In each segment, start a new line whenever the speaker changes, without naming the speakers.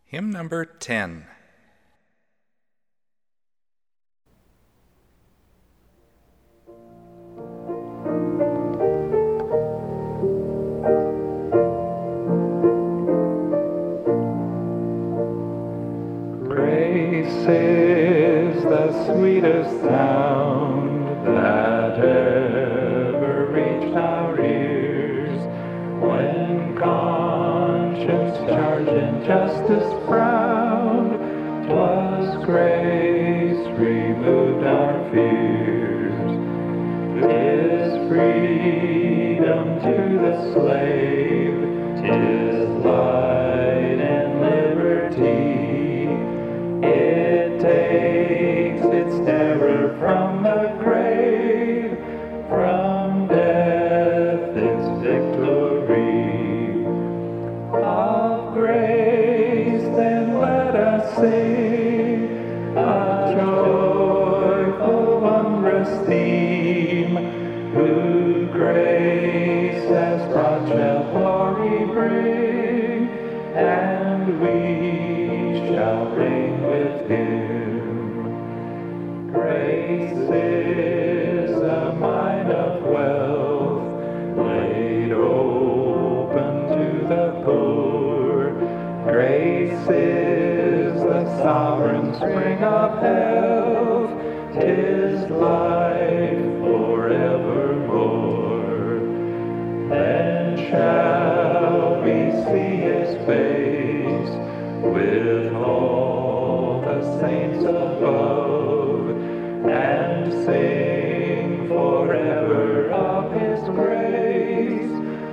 Hymn number 10.
Grace is the sweetest sound that ever reached our ears. When conscience charged and justice frowned, 'twas grace removed our fears. 'Tis freedom to the slave, 'tis light and liberty. It takes its terror from the grave, from death its victory. Of grace then let us sing a joyful, wondrous theme. Who grace has brought shall glory bring, and we shall reign with him. Grace is a mine of wealth laid open to the poor. Grace is the sovereign spring of health, 'tis life forevermore. Then shall we see his face with all the saints above, and sing forever of his grace,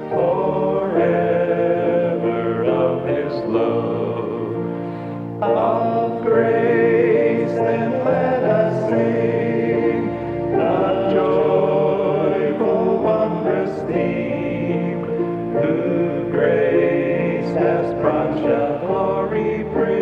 forever of his love. Of grace then let us sing a joyful, wondrous theme. Who grace has brought shall glory bring,